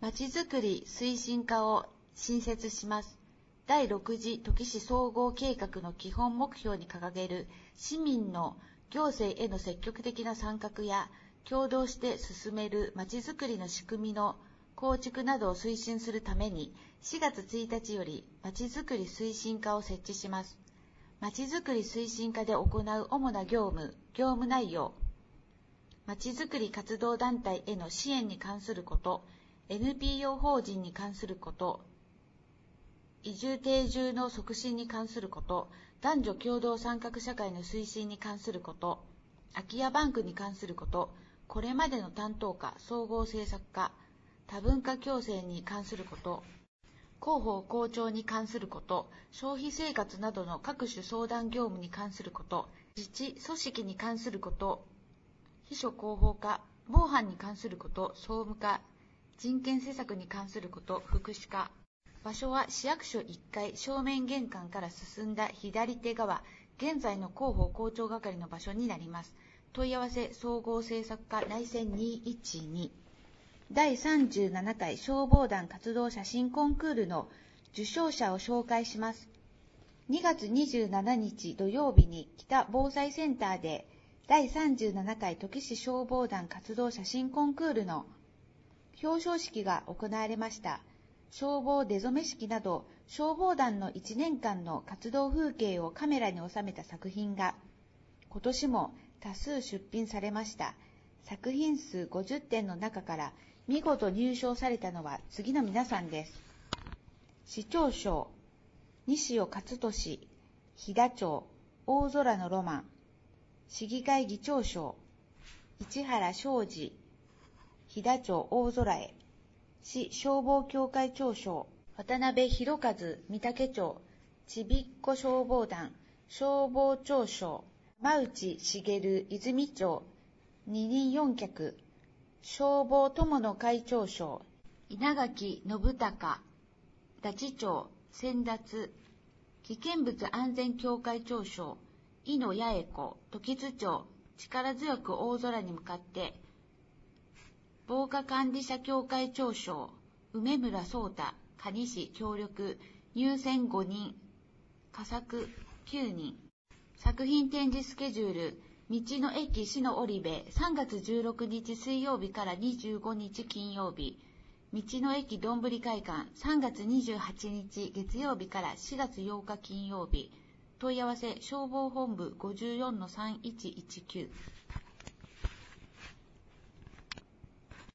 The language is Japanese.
まちづくり推進課を新設します。第6次土岐市総合計画の基本目標に掲げる市民の行政への積極的な参画や協働して進めるまちづくりの仕組みの構築などを推進するために4月1日よりまちづくり推進課を設置します。まちづくり推進課で行う主な業務内容、まちづくり活動団体への支援に関すること、NPO 法人に関すること、移住定住の促進に関すること、男女共同参画社会の推進に関すること、空き家バンクに関すること、これまでの担当課、総合政策課、多文化共生に関すること、広報校長に関すること、消費生活などの各種相談業務に関すること、自治組織に関すること、秘書広報課、防犯に関すること、総務課、人権施策に関すること、福祉課。場所は市役所1階正面玄関から進んだ左手側、現在の広報校長係の場所になります。問い合わせ総合政策課内線212。第37回消防団活動写真コンクールの受賞者を紹介します。2月27日土曜日に北防災センターで第37回土岐市消防団活動写真コンクールの表彰式が行われました。消防出初め式など消防団の1年間の活動風景をカメラに収めた作品が今年も多数出品されました。作品数50点の中から見事入賞されたのは次の皆さんです。市長賞、西尾勝利、飛騨町、大空のロマン。市議会議長賞、市原昌司、飛騨町大空へ。市消防協会長賞、渡辺博和、御嶽町、ちびっこ消防団、消防庁賞、山内茂、泉町、二人四脚、消防友の会長賞、稲垣信孝、太地町、先達、危険物安全協会長賞、井野八重子、時津町、力強く大空に向かって、防火管理者協会長賞、梅村壮太、蟹市協力、入選5人、佳作9人。作品展示スケジュール、道の駅市の織部、3月16日水曜日から25日金曜日、道の駅どんぶり会館、3月28日月曜日から4月8日金曜日。問い合わせ消防本部 54-3119。